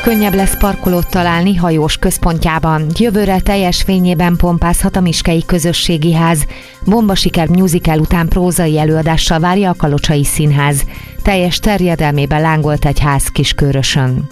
Könnyebb lesz parkolót találni hajós központjában. Jövőre teljes fényében pompázhat a Miskei Közösségi Ház. Bombasiker musical után prózai előadással várja a Kalocsai Színház. Teljes terjedelmében lángolt egy ház Kiskörösön.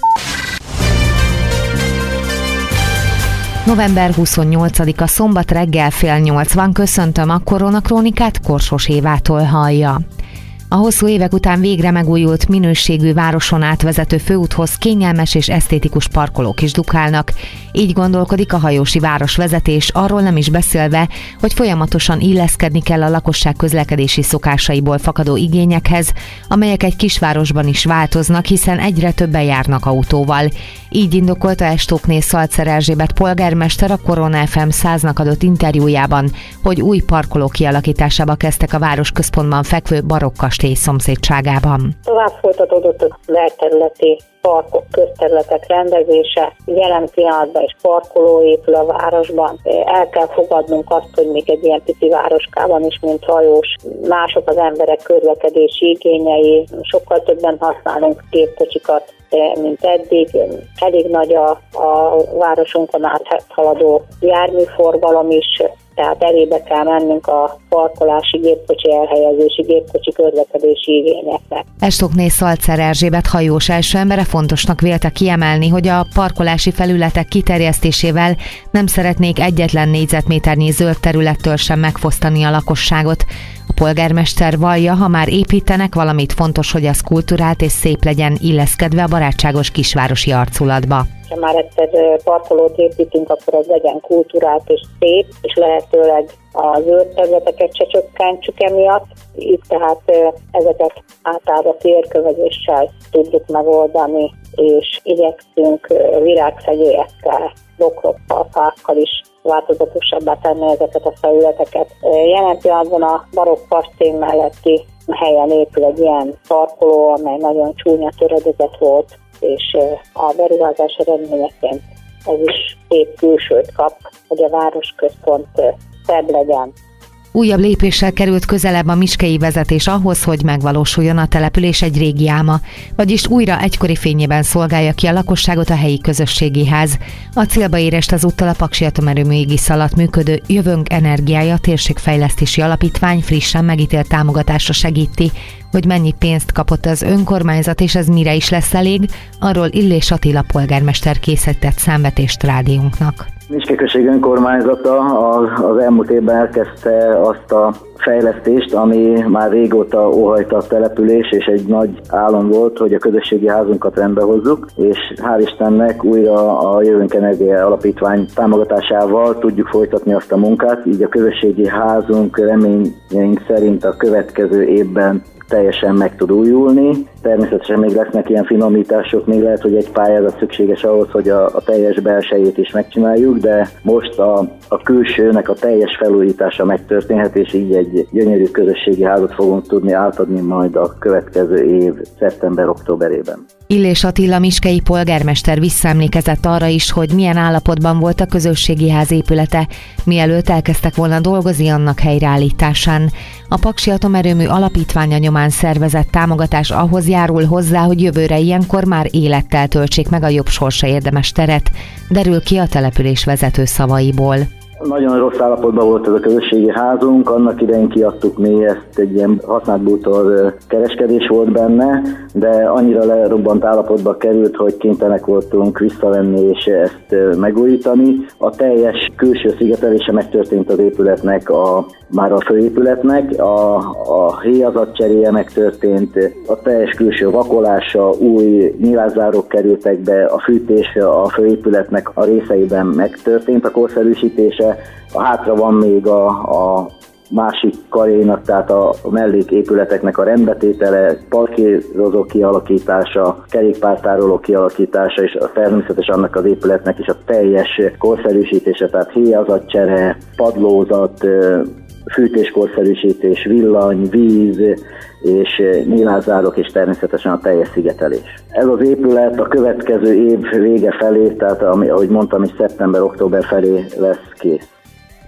November 28-a szombat reggel 7:30 köszöntöm a Koronakrónikát, Korsos Évától hallja. A hosszú évek után végre megújult minőségű városon átvezető főúthoz kényelmes és esztétikus parkolók is dukálnak. Így gondolkodik a hajósi városvezetés, arról nem is beszélve, hogy folyamatosan illeszkedni kell a lakosság közlekedési szokásaiból fakadó igényekhez, amelyek egy kisvárosban is változnak, hiszen egyre többen járnak autóval. Így indokolta Estókné Szalcer Erzsébet polgármester a Korona FM 100-nak adott interjújában, hogy új parkoló kialakításába kezdtek a városközpontban fekvő barokk kastély szomszédságában. Tovább folytatódott a belterületi parkok, közterületek rendezése. Jelen pillanatban is parkoló épül a városban. El kell fogadnunk azt, hogy még egy ilyen pici városkában is, mint hajós, mások az emberek közlekedési igényei, sokkal többen használunk gépkocsikat, mint eddig. Elég nagy a városunkon áthaladó járműforgalom is, tehát elébe kell mennünk a parkolási, gépkocsi elhelyezési, gépkocsi közlekedési igényeknek. Estókné Szalcer Erzsébet hajós első embere fontosnak vélte kiemelni, hogy a parkolási felületek kiterjesztésével nem szeretnék egyetlen négyzetméternyi zöld területtől sem megfosztani a lakosságot. A polgármester vallja, ha már építenek valamit, fontos, hogy az kulturált és szép legyen, illeszkedve a barátságos kisvárosi arculatba. Ha már egyszer parkolót építünk, akkor az legyen kulturált és szép, és lehetőleg a zöld területeket se csökkentsük emiatt. Itt tehát ezeket általában térkövezéssel tudjuk megoldani, és igyekszünk virágszegélyekkel, bokrokkal, fákkal is változatosabbá tenni ezeket a felületeket. Jelen pillanatban a barokk kastély melletti helyen épül egy ilyen parkoló, amely nagyon csúnya töredezet volt, és a beruházás eredményeként ez is szép külsőt kap, hogy a városközpont szebb legyen. Újabb lépéssel került közelebb a miskei vezetés ahhoz, hogy megvalósuljon a település egy régi álma, vagyis újra egykori fényében szolgálja ki a lakosságot a helyi közösségi ház. A célba érést ezúttal a Paksi Atomerőmű égisze alatt működő Jövőnk Energiája térségfejlesztési alapítvány frissen megítélt támogatásra segíti. Hogy mennyi pénzt kapott az önkormányzat és ez mire is lesz elég, arról Illés Attila polgármester készített számvetést rádiónknak. Miskei község önkormányzata az elmúlt évben elkezdte azt a fejlesztést, ami már régóta óhajta a település, és egy nagy álom volt, hogy a közösségi házunkat rendbe hozzuk, és hál' Istennek újra a Jövőnk Energia Alapítvány támogatásával tudjuk folytatni azt a munkát, így a közösségi házunk reményeink szerint a következő évben teljesen meg tud újulni. Természetesen még lesznek ilyen finomítások, még lehet, hogy egy pályázat szükséges ahhoz, hogy a teljes belsejét is megcsináljuk, de most a külsőnek a teljes felújítása megtörténhet, és így egy gyönyörű közösségi házat fogunk tudni átadni majd a következő év szeptember-októberében. Illés Attila miskei polgármester visszaemlékezett arra is, hogy milyen állapotban volt a közösségi ház épülete, mielőtt elkezdtek volna dolgozni annak helyreállításán. A Paksi Atomerőmű alapítványa nyomán szervezett támogatás ahhoz járul hozzá, hogy jövőre ilyenkor már élettel töltsék meg a jobb sorsa érdemes teret, derül ki a település vezető szavaiból. Nagyon rossz állapotban volt ez a közösségi házunk, annak idején kiadtuk mi ezt, egy ilyen használt bútor kereskedés volt benne, de annyira lerobbant állapotba került, hogy kénytelenek voltunk visszavenni és ezt megújítani. A teljes külső szigetelése megtörtént az épületnek, már a főépületnek, a héjazat cseréje megtörtént, a teljes külső vakolása, új nyilászárók kerültek be, a fűtés a főépületnek a részeiben megtörtént a korszerűsítése. Hátra van még a másik karénak, tehát a melléképületeknek a rendbetétele, parkírozó kialakítása, kerékpártároló kialakítása, és természetesen annak az épületnek is a teljes korszerűsítése, tehát héjazatcsere, padlózat, fűtéskorszerűsítés, villany, víz és nyílászárok, és természetesen a teljes szigetelés. Ez az épület a következő év vége felé, tehát ahogy mondtam is, szeptember-október felé lesz kész.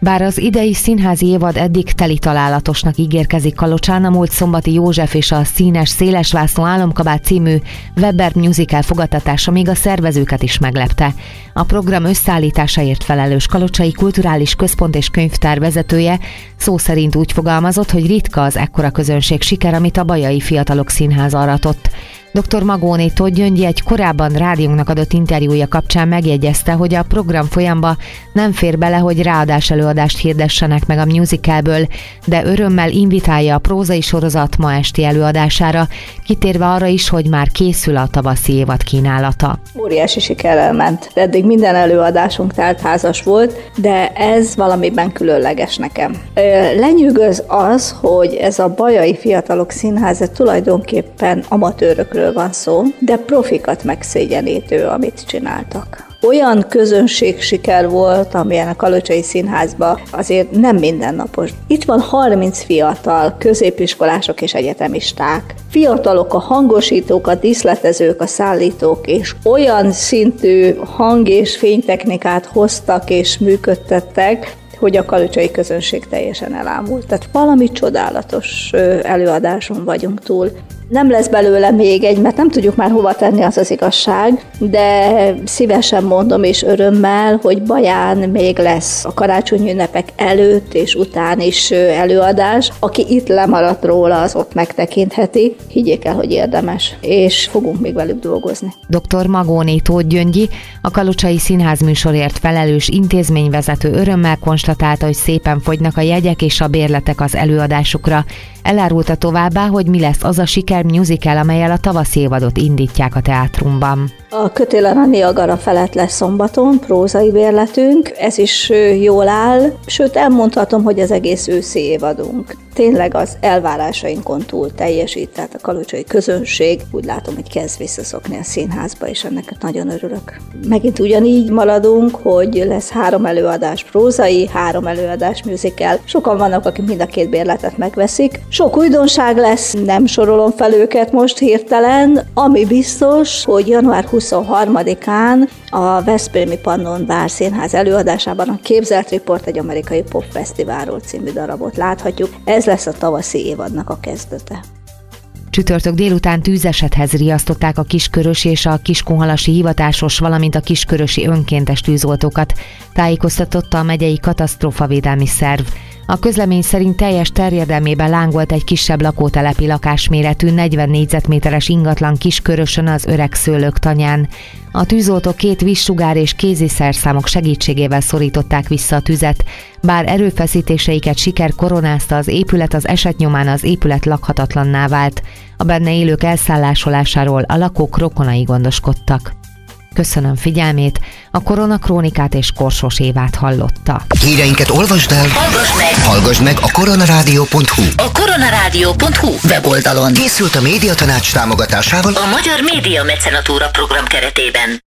Bár az idei színházi évad eddig teli találatosnak ígérkezik Kalocsán, a múlt szombati József és a Színes Szélesvászló Álomkabát című Weber musical fogadtatása még a szervezőket is meglepte. A program összeállításáért felelős Kalocsai Kulturális Központ és Könyvtár vezetője szó szerint úgy fogalmazott, hogy ritka az ekkora közönség siker, amit a Bajai Fiatalok Színháza aratott. Dr. Magóné Tóth Gyöngyi egy korábban rádiónknak adott interjúja kapcsán megjegyezte, hogy a program folyamba nem fér bele, hogy ráadás előadást hirdessenek meg a musicalből, de örömmel invitálja a prózai sorozat ma esti előadására, kitérve arra is, hogy már készül a tavaszi évad kínálata. Óriási sikerrel ment. Eddig minden előadásunk teltházas volt, de ez valamiben különleges nekem. Lenyűgöz az, hogy ez a Bajai Fiatalok Színháza tulajdonképpen amatőrökről van szó, de profikat megszégyenítő, amit csináltak. Olyan közönség siker volt, amilyen a Kalocsai Színházban azért nem mindennapos. Itt van 30 fiatal, középiskolások és egyetemisták. Fiatalok a hangosítók, a díszletezők, a szállítók, és olyan szintű hang- és fénytechnikát hoztak és működtettek, hogy a kalocsai közönség teljesen elámult. Tehát valami csodálatos előadáson vagyunk túl. Nem lesz belőle még egy, mert nem tudjuk már hova tenni, az az igazság, de szívesen mondom és örömmel, hogy Baján még lesz a karácsonyi ünnepek előtt és után is előadás. Aki itt lemaradt róla, az ott megtekintheti. Higgyék el, hogy érdemes, és fogunk még velük dolgozni. Dr. Magóné Tóth Gyöngyi, a Kalocsai Színház műsorért felelős intézményvezető örömmel konstatálta, hogy szépen fogynak a jegyek és a bérletek az előadásukra. Elárulta továbbá, hogy mi lesz az a siker musical, amellyel a tavaszi évadot indítják a teátrumban. A Kötélen a Niagara felett lesz szombaton prózai bérletünk, ez is jól áll, sőt elmondhatom, hogy az egész őszi évadunk tényleg az elvárásainkon túl teljesít, tehát a kalocsai közönség úgy látom, hogy kezd visszaszokni a színházba, és ennek nagyon örülök. Megint ugyanígy maradunk, hogy lesz 3 előadás prózai, 3 előadás musical. Sokan vannak, akik mind a 2 bérletet megveszik. Sok újdonság lesz, nem sorolom fel őket most hirtelen, ami biztos, hogy január 23-án a Veszprémi Pannon Bár Színház előadásában a Képzelt Riport egy amerikai popfesztiválról című darabot láthatjuk. Ez lesz a tavaszi évadnak a kezdete. Csütörtök délután tűzesethez riasztották a Kiskörösi és a Kiskunhalasi hivatásos, valamint a Kiskörösi önkéntes tűzoltókat, tájékoztatta a megyei katasztrófavédelmi szerv. A közlemény szerint teljes terjedelmében lángolt egy kisebb lakótelepi lakásméretű 40 négyzetméteres ingatlan Kiskörösön az Öreg Szőlők tanyán. A tűzoltók 2 vízsugár és kéziszerszámok segítségével szorították vissza a tüzet, bár erőfeszítéseiket siker koronázta, az épület az eset nyomán az épület lakhatatlanná vált. A benne élők elszállásolásáról a lakók rokonai gondoskodtak. Köszönöm figyelmét, a Koronakrónikát és Korsos Évát hallotta. Híreinket olvasd el, hallgass meg a koronarádió.hu. A koronarádió.hu weboldalon. Készült a Médiatanács támogatásával a Magyar Média Mecenatúra program keretében.